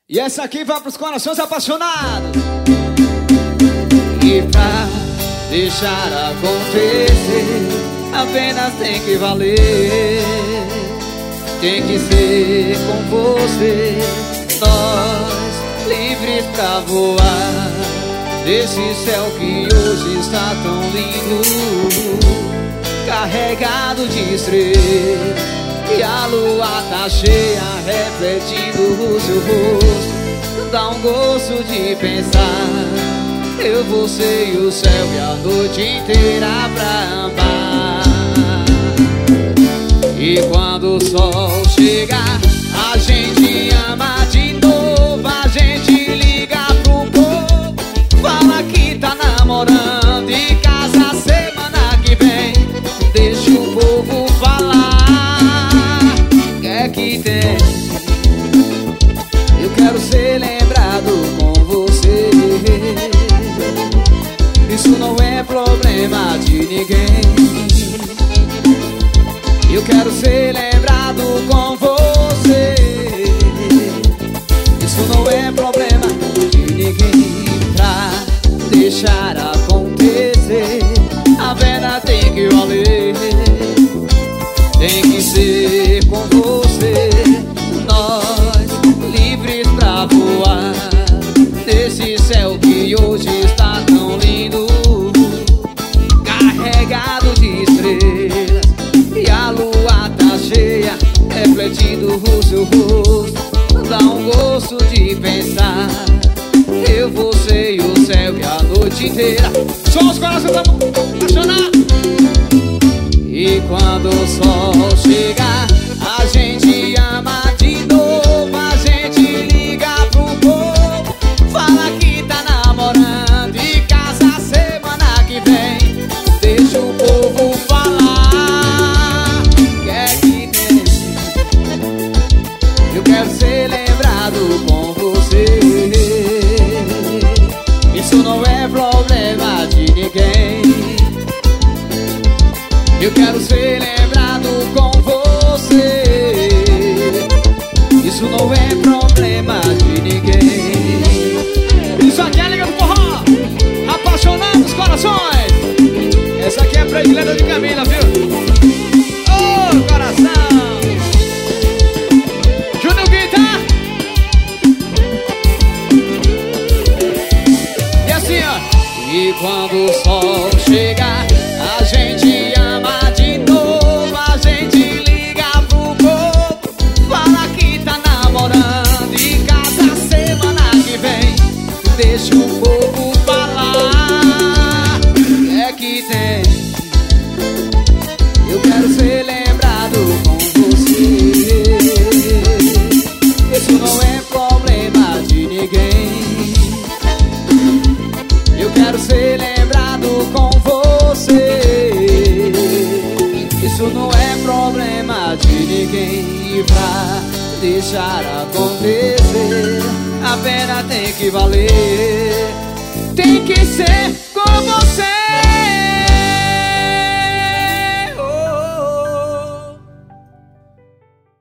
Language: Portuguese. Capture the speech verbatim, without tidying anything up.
E essa aqui vai pros corações apaixonados. E pra deixar acontecer, apenas tem que valer. Tem que ser com você, nós livres pra voar desse céu que hoje está tão lindo, carregado de estrelas. E a lua tá cheia, refletindo o seu rosto. Dá um gosto de pensar, eu, você e o céu e a noite inteira pra amar. E quando o sol chegar, a gente ama de novo. A gente liga pro povo, fala que tá namorando e casa semana que vem. Deixa o povo falar. Que tem, eu quero ser lembrado com você. Isso não é problema de ninguém. Eu quero ser lembrado com você. Isso não é problema de ninguém. Pra deixar acontecer, a venda tem que valer. Tem que ser com você, nós livres pra voar nesse céu que hoje está tão lindo, carregado de estrelas. E a lua tá cheia, refletindo o seu rosto. Dá um gosto de pensar, eu, você e o céu e a noite inteira. Só os corações apaixonados. E quando o sol chegar, a gente ama de novo. A gente liga pro povo, fala que tá namorando e casa semana que vem. Deixa o povo falar. Quer que tem? Eu quero ser lembrado com você. Isso não é problema de ninguém. Eu quero ser lembrado com você. Isso não é problema de ninguém. Isso aqui é Liga do Forró, apaixonando os corações. Essa aqui é a predileta de Camila, viu? Ô, oh, coração! Júnior Guitar. E assim, ó. E quando o sol chegar, a gente ama de novo. A gente liga pro povo, fala que tá namorando e casa semana que vem. Deixa o povo falar. É que tem, eu quero ser lembrado com você. Isso não é problema de ninguém. Eu quero ser lembrado com você. Isso não é problema de ninguém. E pra deixar acontecer, a pena tem que valer. Tem que ser com você.